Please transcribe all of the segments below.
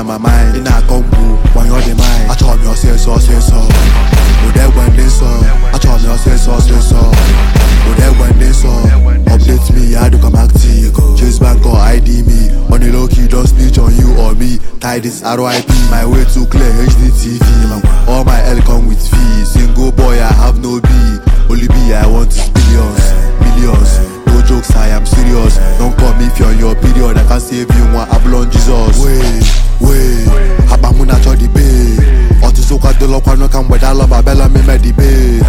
my mind. In a combo, when you're the mind. I told me I'll say so. But that when they saw, I told me I'll say so. But that when they saw, update me, I do come active. Chase bank or ID me. On the low key, don't snitch on you or me. Tie this RIP, my way too clear, HDTV. All my L come with fees. Single boy, I have no B. Only B I want is millions. No jokes, I am serious. Don't call me if you're on your period. I can save you one Ablon Jesus. Wait, Habamuna cho debate. Otisoka de lo kwano kam weda lo babela me debate.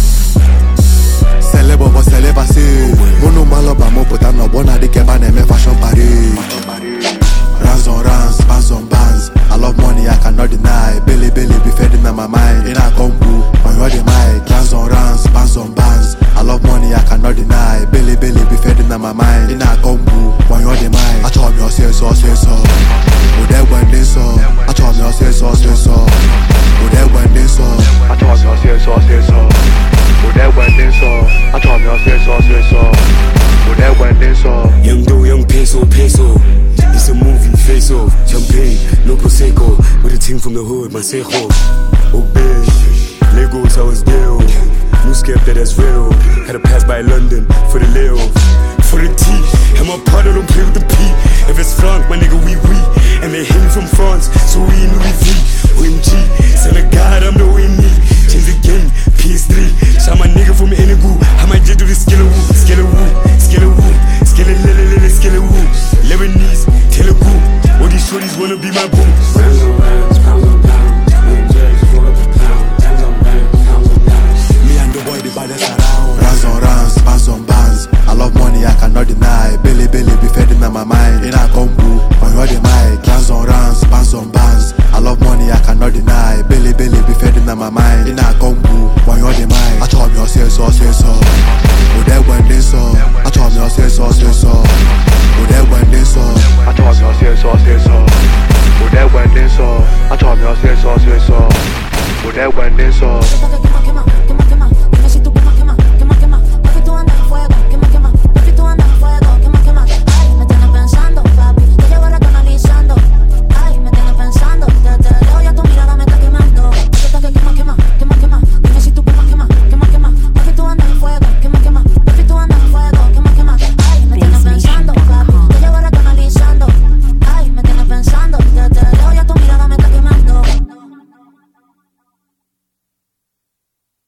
Celebo bo celeba se. Mono malo ba mo pota no bona de keba na me fashion parade. Rands on rands, bands on bands. I love money, I cannot deny. Belly be fed in my mind. In a combo, on your the mic. Rands on rands, bands on bands. I love money, I cannot deny. Belly be fed in my mind. In a combo, on your the mic. I told me I'll say so. But that when they saw, I told me I'll say so. But that when they saw, I told me I'll say so. But that when they saw, I told me I'll say so. But that when they saw, young dough, young peso. It's a movie, face off, champagne, no prosecco. With a team from the hood, Masejo. Obey, Lagos, I was there. No scared that that's real. Had to pass by London for the Leo. For the T, and my partner don't play with the P. If it's Frank, my nigga, we. And they hate me from France, so we in Louis V. OMG, Senegal, I'm the way me. Change the game, PS3. Shot my nigga from Enugu. I might just do the skelewu. Lebanese, Telugu. All these shorties wanna be my boo.